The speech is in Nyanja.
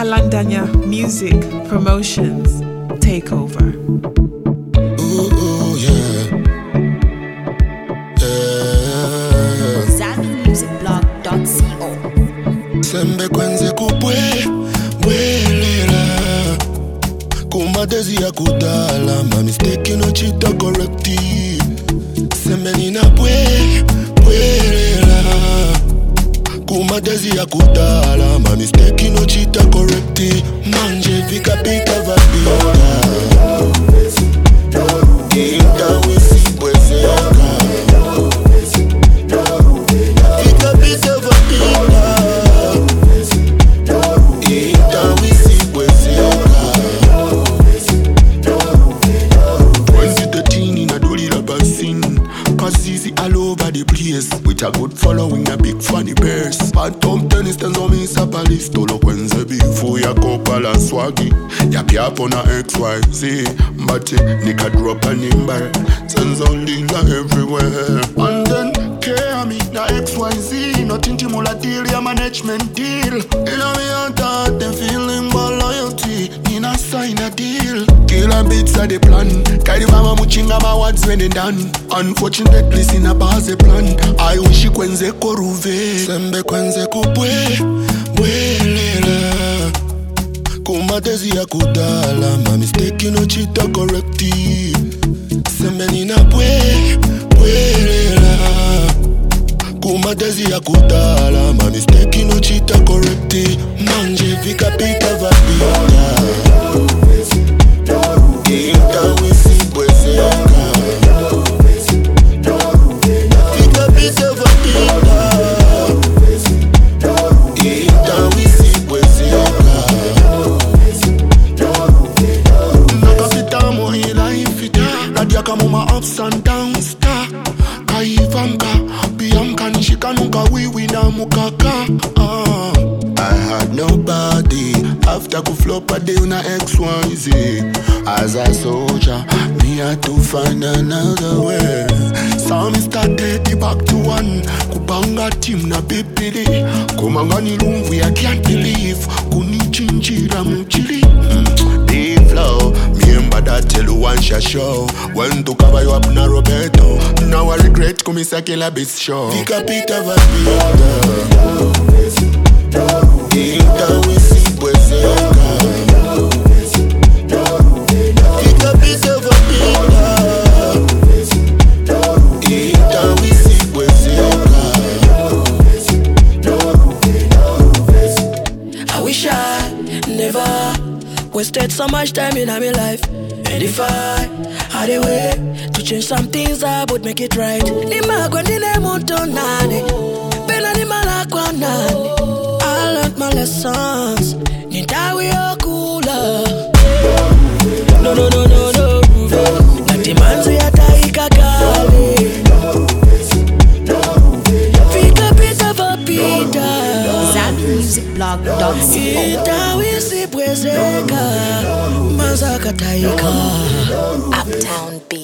Halandanya Music Promotions Takeover. Ooh, yeah. ZambiMusicBlog.co. Sembe kwenze kubwelela kumadezi ya kudala ma mistake no chita correcti. Sembe nina bwelela kumadezi ya kudala ma mistake no chita correcti. Manje vika pita vapita Inta wisi bwezeka Vika pita vapita Inta wisi bwezeka 2013 in a dollar basin Cause all over the place with a good following, a big funny purse. But Tom tennis stands on me sapali stolo kwenze bifu ya kopa la swagi ya piapo na XYZ Mbate nika drop a nimber Sends only na everywhere. And then care me na XYZ Nothing to mula deal ya management deal. Ina me on that them feeling more loyalty Nina sign a deal. Kill and beats are the plan. Carry mama muchinga ma words when they done. Unfortunately sina base plan. I wish kwenze koruve. Sembe kwenze kubwelela kumadezi ya kudala ma mistake no chita correcti. Sembe nina bwelela kumadezi ya kudala ma mistake no chita correcti. Manje vika pita vapita Inta wisi bwezeka Vika pita vapita Inta wisi bwezeka Nakapita mo ilaifita Nadia kama ma ups and downs ta Kaivanka Bianca nishika nunga wiwi na mukaka I had nobody after ku flop a day na XYZ. As a soldier, me had to find another way. So me started the back to one. Kubanga team na bibili. Kumangani lumvi I can't believe. Kunichinjira mchili. Big flow, me and bada tell you one shot show. When to cover you up na Roberto. Now I regret kumisaki la bis show. Vika pita vapita Inta wisi bwezeka Vika pita vapita Inta wisi bwezeka. I wish I never wasted so much time in my life. And if I had a way to change some things, I would make it right. Nima gwendine moto nane Pena nima la kwa nane. I learned my lessons. Nintawi okula. No Nati manzi ataika kali. Vika pita vapita ZambiMusicBlog.co. Intawi sibwezeka Manza kataika Uptown Beat.